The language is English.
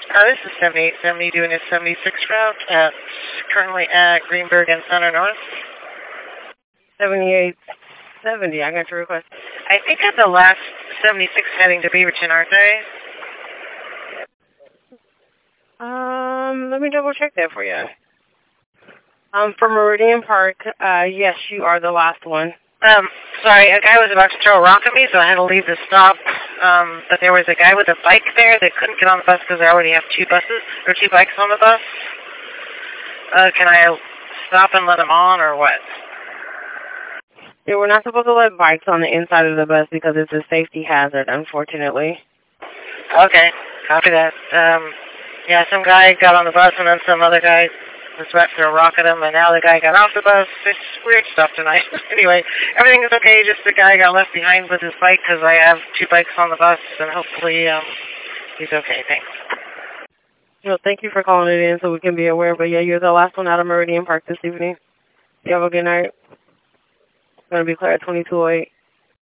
This is 7870 doing a 76 route currently at Greenberg and Center North. 7870, I got your request. I think that's the last 76 heading to Beaverton, aren't they? Let me double check that for you. For Meridian Park, yes, you are the last one. Sorry, a guy was about to throw a rock at me, so I had to leave the stop. But there was a guy with a bike there that couldn't get on the bus because I already have two bikes on the bus. Can I stop and let him on, or what? Yeah, we're not supposed to let bikes on the inside of the bus because it's a safety hazard, unfortunately. Okay, copy that. Yeah, some guy got on the bus and then some other guy was about to throw a rock at him, and now the guy got off the bus. It's weird stuff tonight. Anyway, everything is okay, just the guy got left behind with his bike because I have two bikes on the bus, and hopefully he's okay. Thanks. Well, thank you for calling it in so we can be aware, but yeah, you're the last one out of Meridian Park this evening. You have a good night. It's going to be clear at 2208.